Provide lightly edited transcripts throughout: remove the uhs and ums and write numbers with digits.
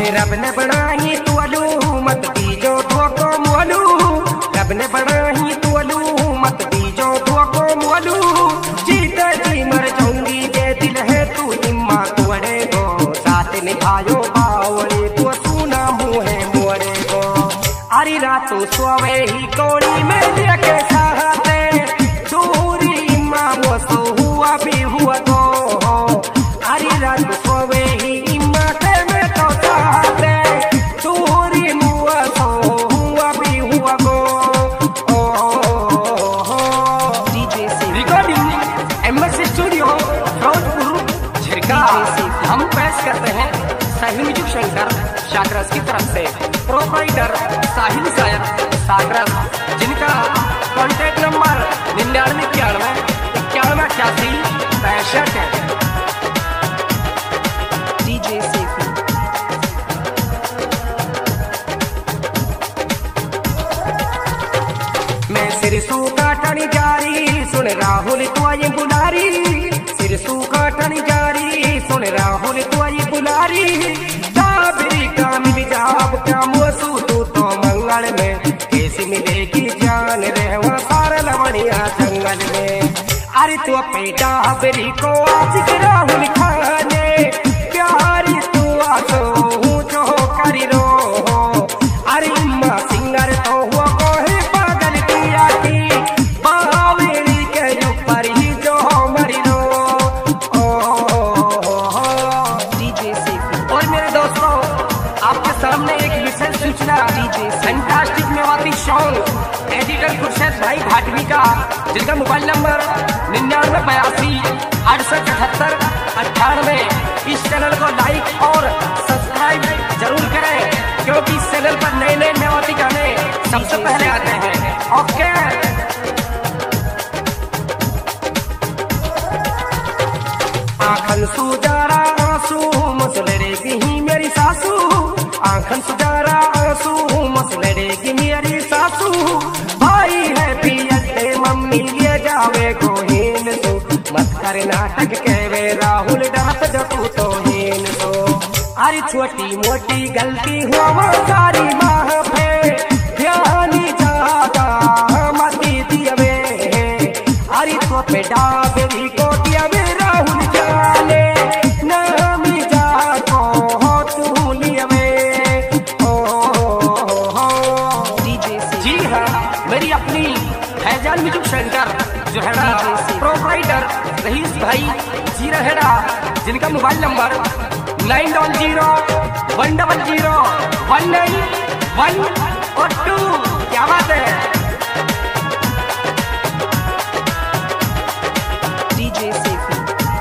रब ने बनाई तुअलू मत बीजो धोको मोलू, रब ने बनाई तुअलू मत बीजो धोको मोलू। जीते जी मर जाऊंगी ये दिल है तू इम्मा तुअड़े गो, साथ निभायो बावड़ी तू सुना मुहे मोरे गो। अरे रातों सोवे ही कोड़ी में लेके साहते दूरी इम्मा वो सो हुआ भी हुआ गो। अरे रात सोवे ही इम्मा के में तो साहते दूरी मुआ सो हुआ भी हुआ गो। Recording MS studio Firozpur Jhirka. हम पेश करते हैं साहिल म्यूजिक सेंटर सागरस की तरफ से, प्रोप्राइटर साहिल शायर सागरस, जिनका कॉन्टैक्ट नंबर 9991918865 है। डीजे सेफी मैं सिरसू काटनी जारी सुन राहुल तुआई बुलारी, सिरसू काटनी जारी सुन राहुल तुआई बुलारी। दाबरी का मिल जाब क्या मुसू तू तो मंगल में, कैसी मिलेगी जान रहवा सारा लवणिया जंगल में। अरे तू पे दाबरी को आशिक राहुल खाने प्यारी तू आसो हूँ जो करी रो। अरे अम्मा सिंगर तो हुआ को है पागल किया की बावेरी के ऊपर ही जो मरी रो। डीजे सेफी और मेरे दोस्तों आपके सामने एक विशेष सूचना, DJ fantastic Mewati song editor Khurshid भाई भाटवी का, जिनका मोबाइल नंबर 9982 68 78 98। इस चैनल को लाइक और सब्सक्राइब जरूर करें, क्योंकि इस चैनल पर नए नए मेवाती गाने सबसे पहले आते हैं। ओके आंखन सुजारा आंसू मसलड़ेगी ही मेरी सासू, आंखन सुजारा आंसू मसलड़ेगी मेरी सासू। भाई है पियते मम्मी ले जावे गोहीन सो, मत कर नाटक कहवे राहुल डरत जतू तो हीन सो। अरे छोटी मोटी गलती हुआ वो सारी माँ पे ध्यानी ज्यादा मती दियवे। अरे तो पे डाबरी को दियवे राहुल जाने नामी जाको हो तू लियवे। जी हाँ, मेरी अपनी फैजान म्यूजिक सेंटर जो है ना प्रोप्राइटर रईस भाई जी रहेगा, जिनका मोबाइल नंबर 90010019 और 2। क्या बात है। डीजे सेफी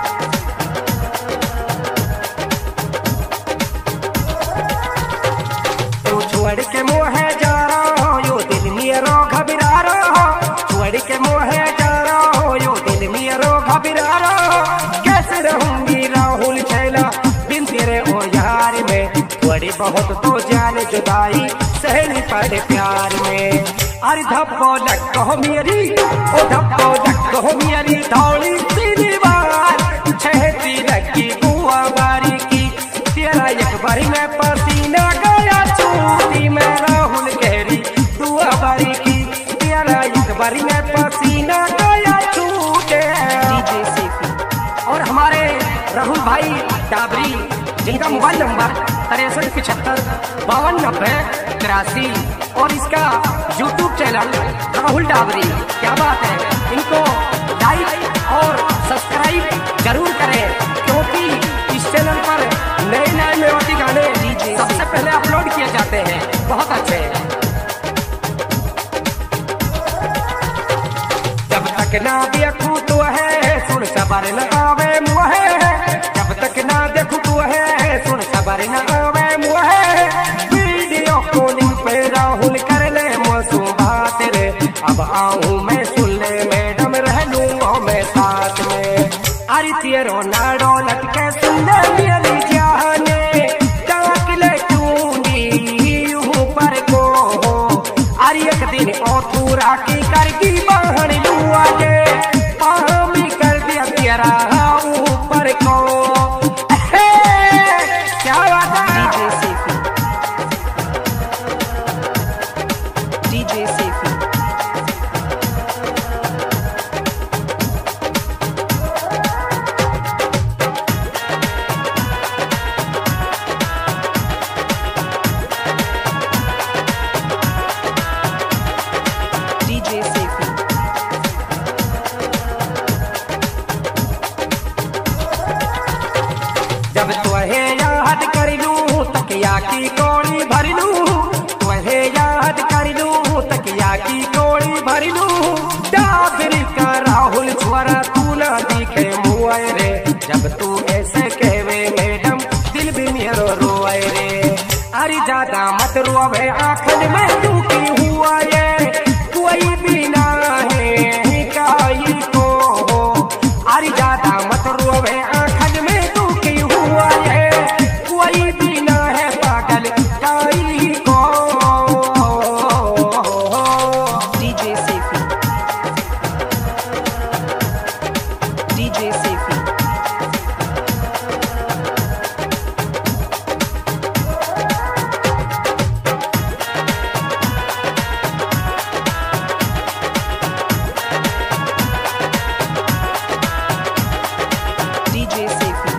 तू छोड़ के मोहे जा रहा हो यो दिल मेरो घबरा रहा हो, छोड़ के मोहे जा रहा हो यो दिल मेरो घबरा रहा हो। कैसे रहूंगी राहुल छैला बिन तेरे ओ यार में, थोड़ी बहुत तो जान जुदाई सहनी पड़े प्यार में। अरे धप्पो लक्को मेरी ओ धप्पो लक्को मेरी दौड़ी सी दीवार छहती लगी बुआ बारी की। तेरा एक बारी में पसीना गया छूटी मैं राहुल गहरी दुआ बारी की। तेरा एक बारी में पसीना गया छूटे। डीजे सेफी और हमारे राहुल भाई डाबरी, जिनका मोबाइल नंबर 6375 5290 83 और इसका यूट्यूब चैनल राहुल डाबरी। क्या बात है। इनको लाइक और सब्सक्राइब जरूर करें, क्योंकि इस चैनल पर नए नए मेवाती गाने सबसे पहले अपलोड किए जाते हैं। बहुत अच्छे। जब तक ना देखूं तो है सुन सबर न आवे मुहे, जब तक ना देखूं तो है सुन सबर न आवे मुहे। वीडियो कॉलिंग पे राहुल कर ले मौसू बात रे, अब आऊं मैं सुन ले मैडम रह लूंगा मैं साथ में। अरे तेरो नाड़ो लटके सुन ले मेरी जाने डाकले चूंगी यूं पर को। अरे एक दिन ओ तू राखी करगी बहन लुआ के पामी कर दिया तेरा ऊपर को। क्या बात है। तकिया की कोड़ी भर लूं, तुहे याद कर लूं, तकिया की कोड़ी भर लूं। डाबरी का राहुल छुआरा तू ना दिखे मुआए रे, जब तू ऐसे कहवे मैडम दिल भी मेरो रोए रे। अरे ज्यादा मत रोवे आखिर में तू की हुआ ये, कोई भी ना है काई को। अरे ज्यादा मत रोवे आखिर में तू की हुआ ये, कोई भी ना है पागल काई को। DJ Seifi, DJ Seifi, DJ Seifi,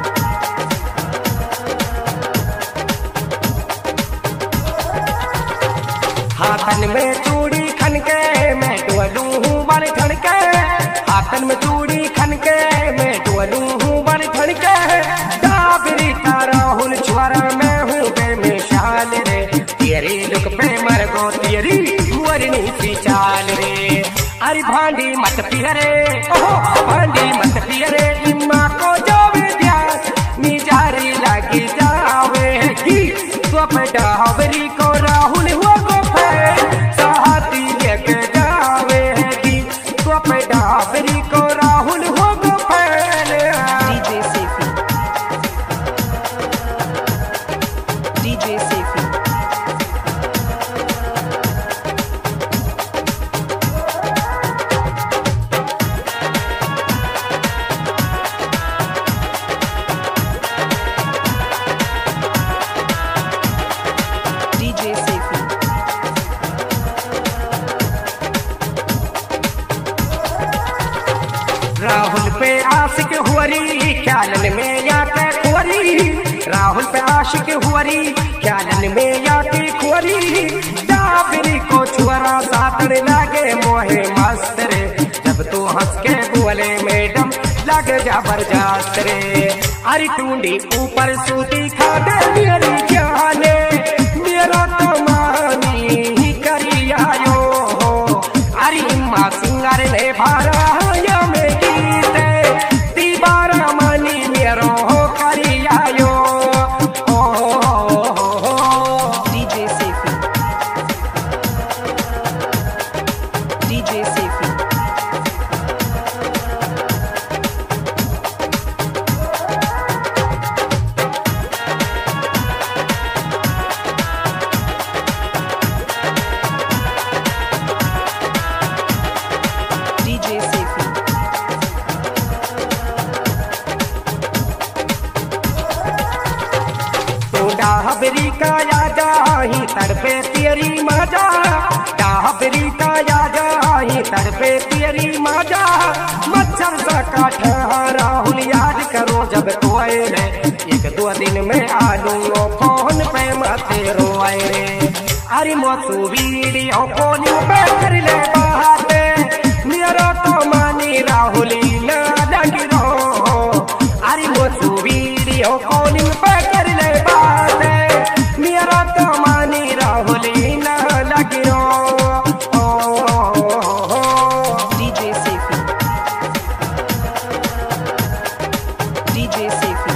हाथन में चूड़ी खनके मैं डोलू हूँ बन ठनके, हाथन में चूड़ी खनके मैं डोलू हूँ बन ठनके। डाबरी का राहुल छुआरा मैं हूँ बेमिसाल रे, तेरी लुक पे मर गो तेरी मुरनी सी चाल रे। अरे भांडी मत पियरे, ओहो भांडी मत पियरे, इम्मा को जो विद्या निजारी लगी जावेगी। स्वप डाबरी को राहुल हुआ को सहाती लेके जावेगी, स्वप डाबरी को राहुल हो गो फैल। DJ Seifi, DJ Seifi, DJ Seifi, Rahul पे आशिक हुअरी ख्यालन में याते खुअरी, राहुल पे आशिक हुअरी ख्यालन में याती खुअरी। डाबरी को छुअरा सातड़ लागे मोहे मस्त रे, जब तू हंस के बोले मैडम लग जबरदस्त रे। अरे टूंडी ऊपर सूती खा दे मेरी जाने, मेरा तो मानी ही करी आयो हो। अरे इम्मा सिंगर ने भारा में गीते दीवारा मनी मेरो हो करी आयो। DJ Seifi, DJ Seifi, DJ Seifi, तो डाबरी का यादा ही तड़पे तेरी मजा, डाबरी का यादा ही तड़पे तेरी मजा। मच्छर सा काटा राहुल याद करो जब कोए रे, एक दो दिन में आ लूंगो फोन पे मत रोए रे। अरे मोसू वीडियो कॉलिंग पे कर ले बातें, मेरा तो मानी राहुल ना लगी रो। अरे मोसू वीडियो कॉलिंग पे कर ले बातें, मेरा तो मानी राहुल ना लगी रो। DJ Seifi, DJ Seifi,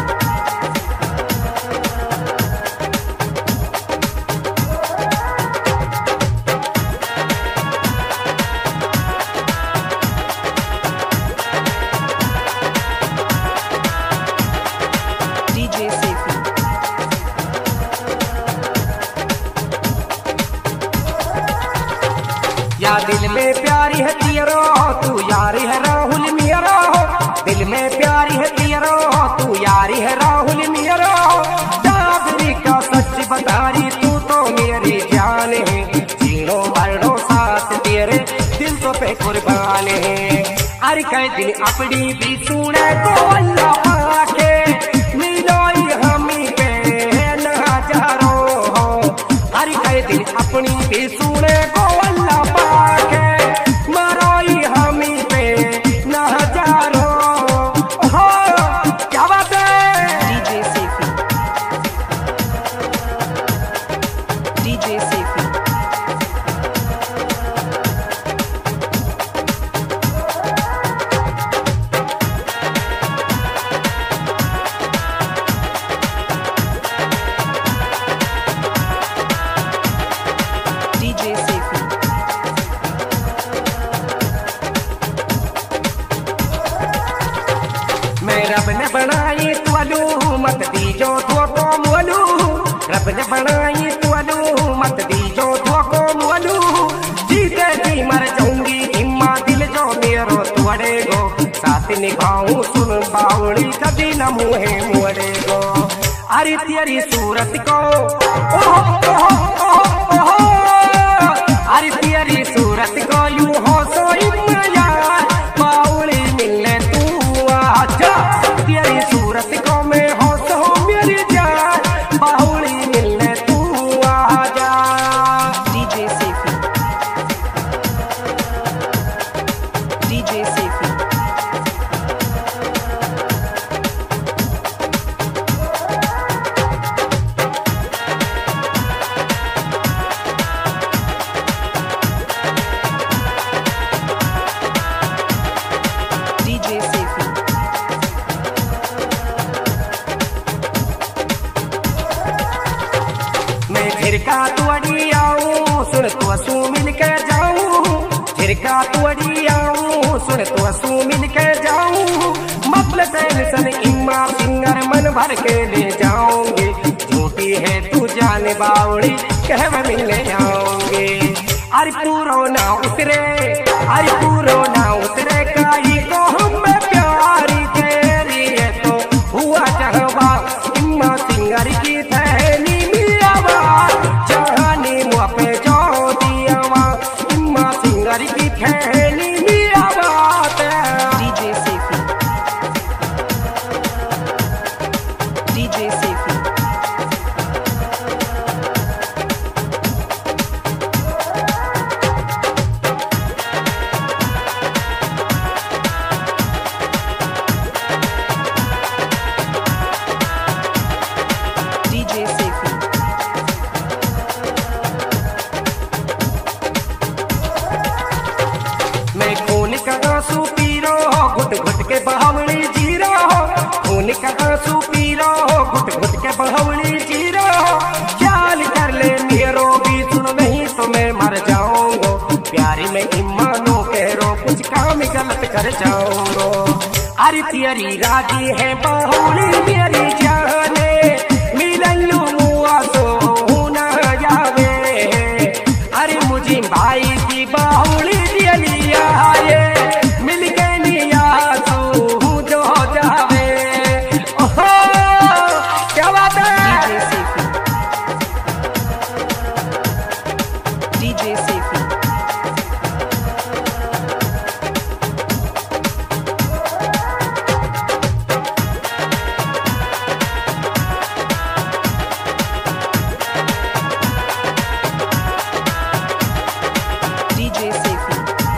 DJ Seifi, या दिल में प्यारी है तेरो तू यारी है राहुल मेरा, दिल में प्यारी है तेरो तू यारी है राहुल मेरा। डाबरी का सच बतारी तू तो मेरी जान है, जीरो मरो साथ तेरे दिल तो पे कुर्बान है। अरे कई दिन अपनी भी सुने को अल्लाह पाके, मिलोई हमी पे नजारो। अरे कई दिन अपनी भी सुने को अल्लाह पाके, मरोई हमी पे नजारो। हो क्या बात है। DJ Seifi, दीजो धोको मोलू रब ने बनाई तोलू मत दीजो धोको मोलू जीते जी मर जाऊंगी इम्मा दिल जो मेरो तोड़ेगो साथ निभाऊं सुन बावड़ी कभी न मुहे मोड़ेगो अरे तेरी सूरत को ओहो ओहो ओहो ओहो अरे तेरी सूरत को यूं हो सोई यार बावड़ी मिलने तू आजा तेरी सूरत को मैं हो सो मेरी जान बावड़ी मिलने तू आजा DJ Seifi. DJ Seifi. DJ Seifi. मैं झिरका तुअड़ी आऊं सुन तो असू मिल के जाऊं झिरका तुअड़ी आऊं सुन तो असू मिल के जाऊं मतलब टेंशन इम्मा सिंगर मन भर के ले जाऊंगे झूठी है तू जाने बावड़ी कह मिलने आऊंगे अरे पूरो ना उतरे अरे पूरो ना उतरे काई को हम प्यारी तेरी है तो हुआ चाहवा इम्मा सिंगर की थैली की थैली मेरा बात DJ Seifi. DJ Seifi. DJ Seifi. मैं खून का आंसू पी रहा हो घुट घुट के बहावली जी रहा हो खून का आंसू पी रहा हो घुट घुट के बहावली जी रहा हो ख्याल कर ले मेरो भी सुन नहीं तो मैं मर जाऊंगा प्यारी में ईमानो कह रो कुछ काम गलत कर जाऊंगा अरे तेरी राजी है बाहुली मेरी जाने मिलू मुआ तो ना जावे अरे मुझे भाई की बाहुली ये मिल के निया तू जो जावे ओहो क्या बात है DJ Seifi. DJ Seifi.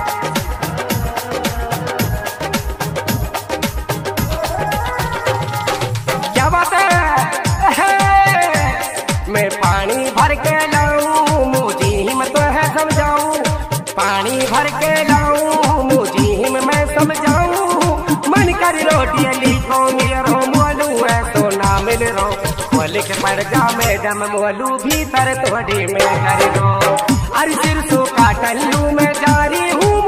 क्या बात है मैं पानी भर के लाऊं मुझे हिम्मत है समझाऊं पानी भर के लाऊं मुझे हिम्मत मैं समझाऊं मन कर रोटी लिखो मेरो मोलू है तो ना मिल रो खोल के पड़ जा मैडम मोलू भीतर थोड़ी में कर दो अरे सिर सो का टल्लू में जा रही हूँ